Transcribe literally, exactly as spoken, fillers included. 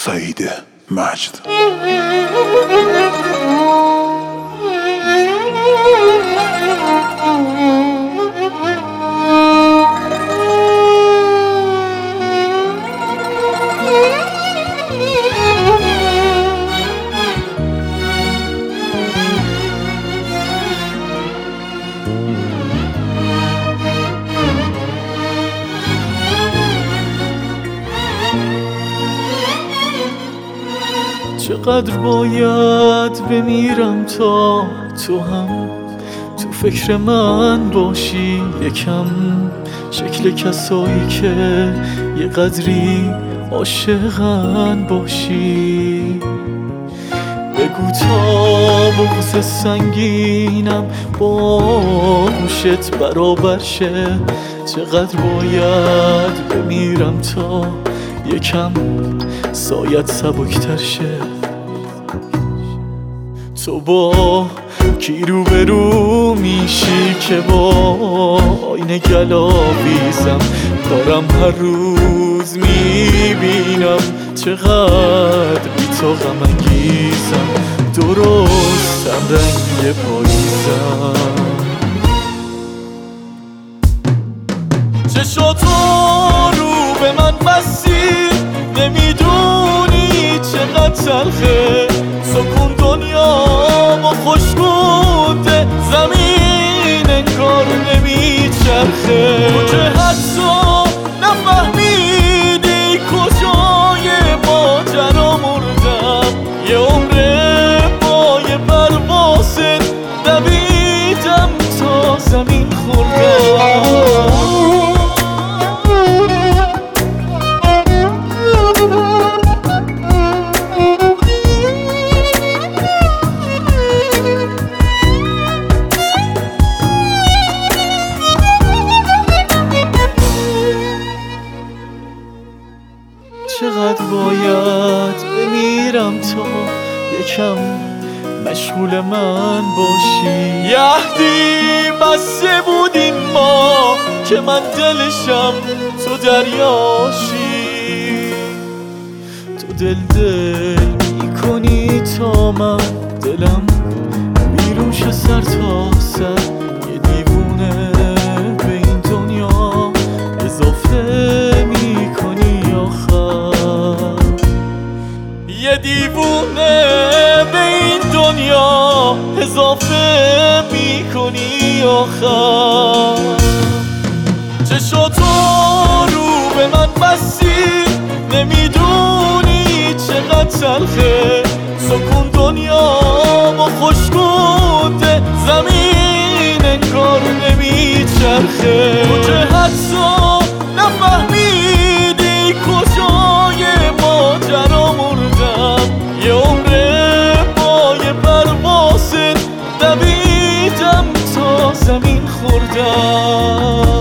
سعید مجد. چقدر باید بمیرم تا تو هم تو فکر من باشی، یکم شکل کسایی که یه قدری عاشقن باشی. بگو تا بغض سنگینم با گوشت برابر شه، چقدر باید بمیرم تا یکم سایت سبکتر شه. تو با کی رو به رو میشی که با آینه گلاویزم دارم هر روز میبینم، چقدر بی تو غم انگیزم، درستم رنگ پاییزم. چشاتو رو به من بستی، نمیدونی چقدر تلخه، سکون دنیامو خوش بوده، زمین انگار نمیچرخه. تو که حتی نفهمیدی کجای ماجرا مردم، یه عمره با یه پرواز دویدم تا زمین خوردم. چقدر باید بمیرم تا یکم مشغول من باشی. یهدی بسته بودیم ما که من دلشم تو دریاشی، تو دل دل میکنی تا من دلم بیرون شه سر تا سر. یه دیوونه به این دنیا اضافه میکنی آخر، یه دیوونه به این دنیا اضافه میکنی آخر. چشاتو رو به من بستی، نمیدونی چقدر تلخه، سکون دنیامو خوش بوده، زمین انگار نمیچرخه. تو که حتی نفهمیدی کجای ماجرا مردم، یه عمره با یه پرواز دویدم تا زمین خوردم.